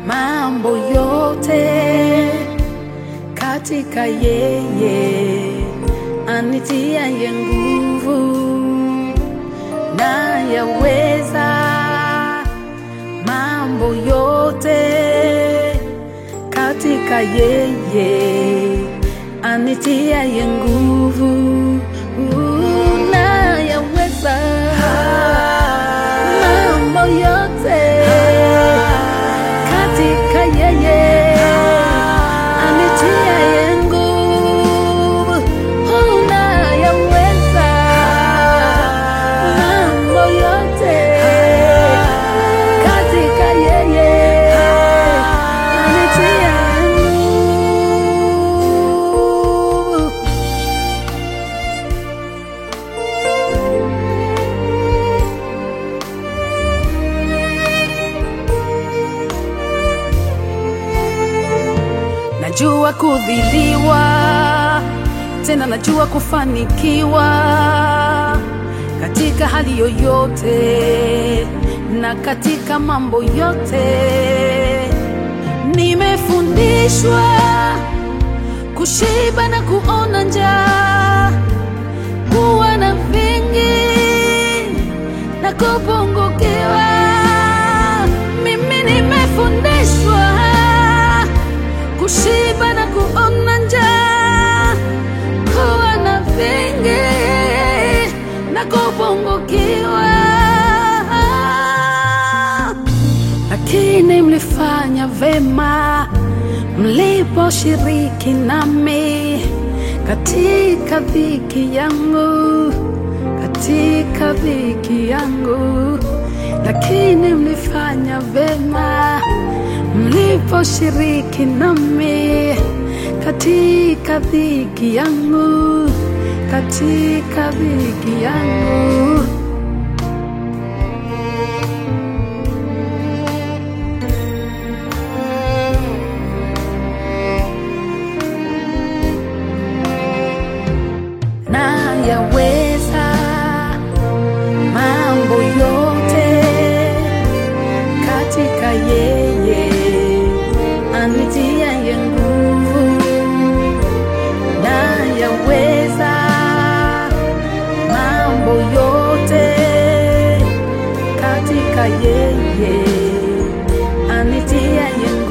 mambo yote katika yeye anitiaye nguvu, na yaweza mambo yote katika yeye anitiaye nguvu, na yaweza mambo yote katika yeye anitiaye nguvu, na yaweza mambo yote katika yeye anitiaye nguvu. Najua kudhiliwa, tena najua kufanikiwa katika hali yoyote na katika mambo yote. Nimefundishwa kushiba na kuona njaa, kuwa na vingi na kupungukiwa. Mimi nimefundishwa kushiba na kuona njaa, kuwa na vingi na kupungukiwa. Lakini mlifanya vema mliposhiriki nami katika dhiki yangu, katika dhiki yangu. Lakini mlifanya vema mliposhiriki nami katika dhiki yangu, katika dhiki yangu. Na yaweza mambo yote katika yeye anitiaye nguvu, na yaweza mambo yote katika yeye anitiaye nguvu.